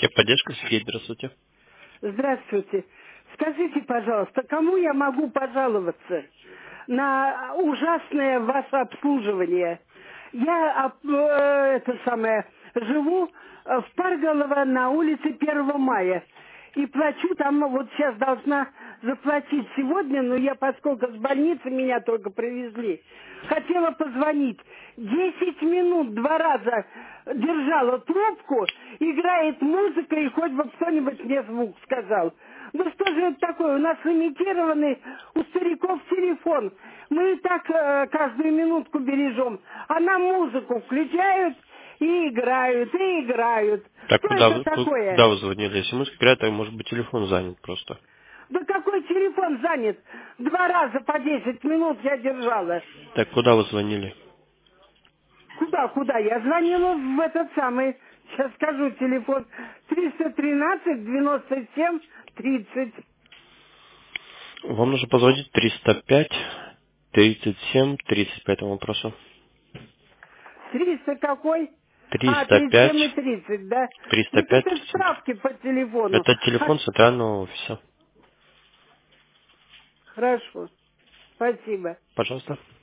Техподдержка, Сергей, здравствуйте. Здравствуйте. Скажите, пожалуйста, кому я могу пожаловаться на ужасное ваше обслуживание? Я живу в Парголово на улице 1 мая. И плачу там, вот сейчас должна заплатить сегодня, но я, поскольку с больницы меня только привезли, хотела позвонить. 10 минут 2 раза держала трубку, играет музыка, и хоть бы кто-нибудь мне звук сказал. Ну что же это такое? У нас лимитированный у стариков телефон. Мы и так каждую минутку бережем. А нам музыку включают и играют, и играют. Так, Что это такое? куда вы звонили? СМС то может быть телефон занят просто. Да какой телефон занят? 2 раза по 10 минут я держала. Так, куда вы звонили? Куда? Я звонила в этот самый, сейчас скажу, телефон 313-97-30. Вам нужно позвонить 305 37 30 по этому вопросу. 300 какой? А, 305 37 и 30, да? Так 305 это 30. справки по телефону. Это телефон центрального офиса. Хорошо, спасибо. Пожалуйста.